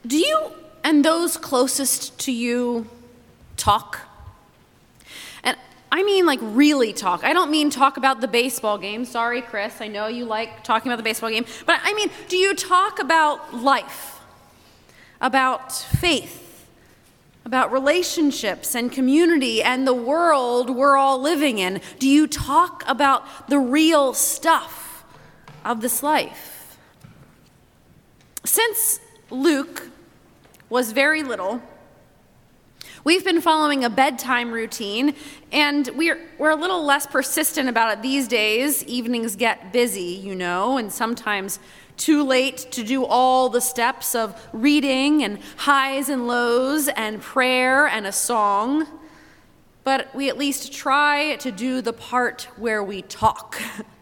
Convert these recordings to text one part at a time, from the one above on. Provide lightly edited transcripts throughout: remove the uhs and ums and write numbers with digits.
Do you and those closest to you talk? And I mean like really talk. I don't mean talk about the baseball game. Sorry, Chris, I know you like talking about the baseball game. But I mean, do you talk about life, about faith, about relationships and community and the world we're all living in? Do you talk about the real stuff of this life? Since Luke was very little, we've been following a bedtime routine, and we're a little less persistent about it these days. Evenings get busy, and sometimes too late to do all the steps of reading and highs and lows and prayer and a song. But we at least try to do the part where we talk.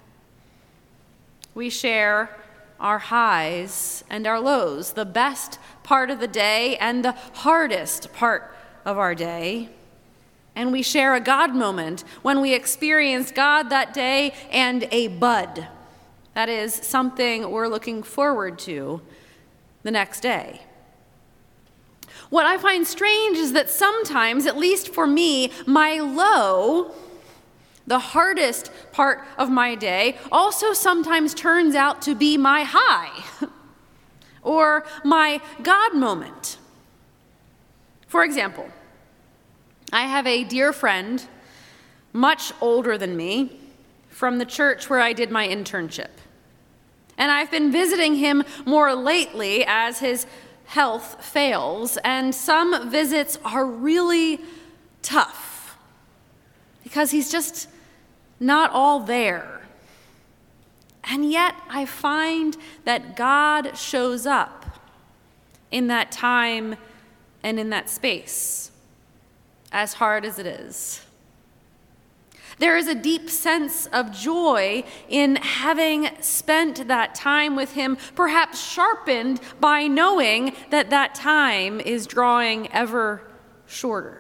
We share our highs and our lows, the best part of the day and the hardest part of our day. And we share a God moment when we experience God that day and a bud. That is something we're looking forward to the next day. What I find strange is that sometimes, at least for me, my low, the hardest part of my day, also sometimes turns out to be my high or my God moment. For example, I have a dear friend, much older than me, from the church where I did my internship. And I've been visiting him more lately as his health fails, and some visits are really tough because he's just not all there. And yet I find that God shows up in that time and in that space, as hard as it is. There is a deep sense of joy in having spent that time with him, perhaps sharpened by knowing that that time is drawing ever shorter.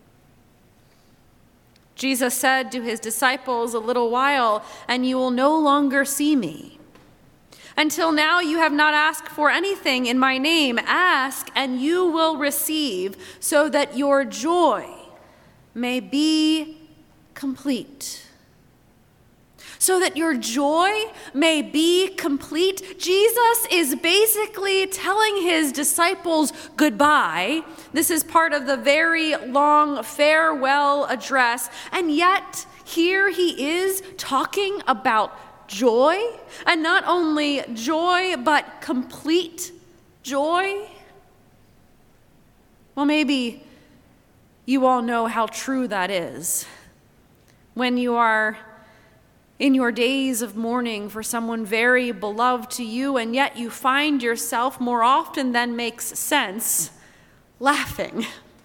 Jesus said to his disciples, "A little while, and you will no longer see me. Until now you have not asked for anything in my name. Ask, and you will receive, so that your joy may be complete." So that your joy may be complete. Jesus is basically telling his disciples goodbye. This is part of the very long farewell address. And yet, here he is talking about joy. And not only joy, but complete joy. Well, maybe you all know how true that is. When you are in your days of mourning for someone very beloved to you, and yet you find yourself more often than makes sense, laughing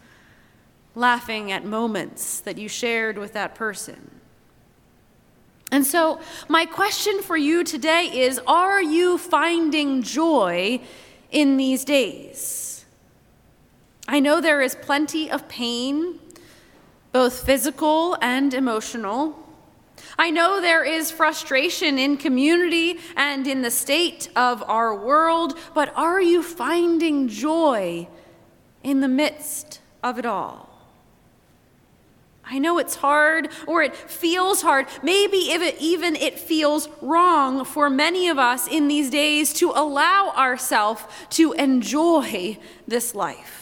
at moments that you shared with that person. And so my question for you today is, are you finding joy in these days? I know there is plenty of pain, both physical and emotional. I know there is frustration in community and in the state of our world, but are you finding joy in the midst of it all? I know it's hard, or it feels hard. Maybe even it feels wrong for many of us in these days to allow ourselves to enjoy this life.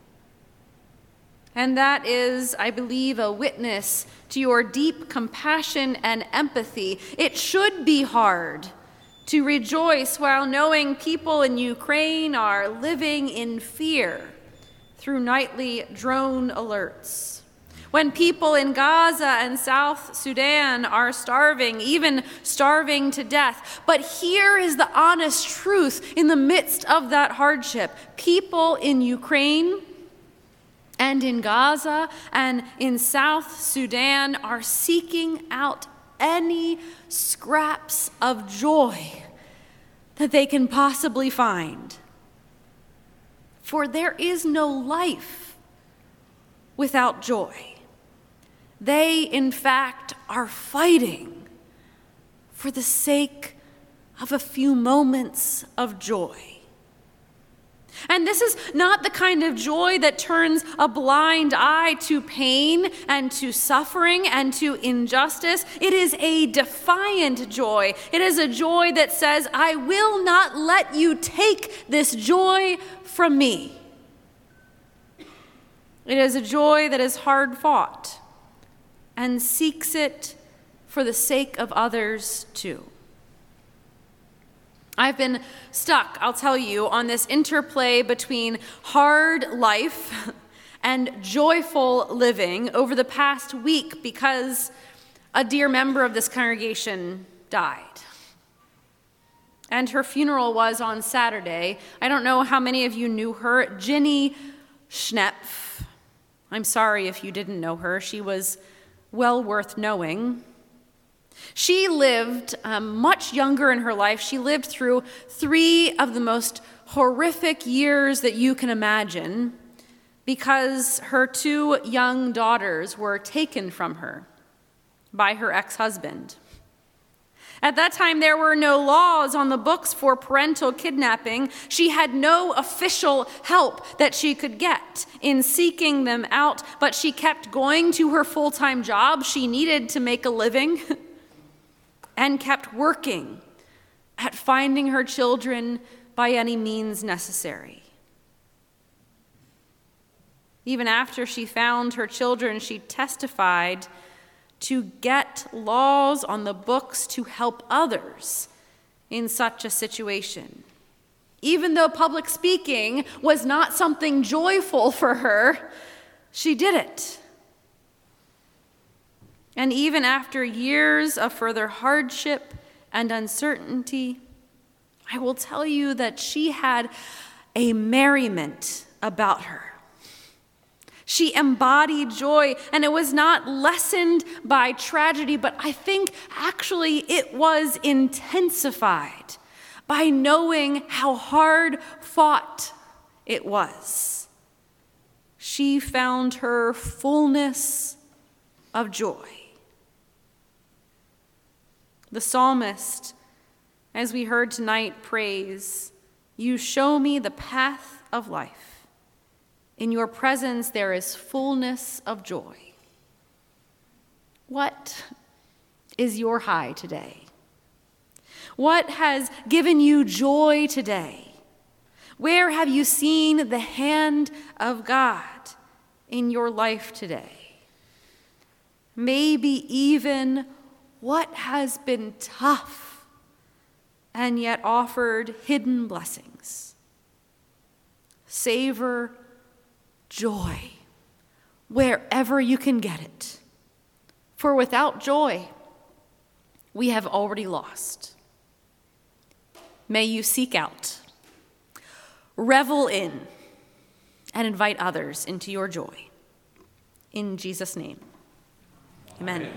And that is, I believe, a witness to your deep compassion and empathy. It should be hard to rejoice while knowing people in Ukraine are living in fear through nightly drone alerts. When people in Gaza and South Sudan are starving, even starving to death. But here is the honest truth in the midst of that hardship. People in Ukraine and in Gaza and in South Sudan are seeking out any scraps of joy that they can possibly find. For there is no life without joy. They, in fact, are fighting for the sake of a few moments of joy. And this is not the kind of joy that turns a blind eye to pain and to suffering and to injustice. It is a defiant joy. It is a joy that says, I will not let you take this joy from me. It is a joy that is hard fought and seeks it for the sake of others too. I've been stuck, I'll tell you, on this interplay between hard life and joyful living over the past week because a dear member of this congregation died. And her funeral was on Saturday. I don't know how many of you knew her, Ginny Schnepf. I'm sorry if you didn't know her. She was well worth knowing. She lived much younger in her life. She lived through 3 of the most horrific years that you can imagine because her 2 young daughters were taken from her by her ex-husband. At that time, there were no laws on the books for parental kidnapping. She had no official help that she could get in seeking them out, but she kept going to her full-time job. She needed to make a living. And kept working at finding her children by any means necessary. Even after she found her children, she testified to get laws on the books to help others in such a situation. Even though public speaking was not something joyful for her, she did it. And even after years of further hardship and uncertainty, I will tell you that she had a merriment about her. She embodied joy, and it was not lessened by tragedy, but I think actually it was intensified by knowing how hard fought it was. She found her fullness of joy. The psalmist, as we heard tonight, prays, "You show me the path of life. In your presence there is fullness of joy." What is your high today? What has given you joy today? Where have you seen the hand of God in your life today? Maybe even what has been tough and yet offered hidden blessings. Savor joy wherever you can get it. For without joy, we have already lost. May you seek out, revel in, and invite others into your joy. In Jesus' name, amen.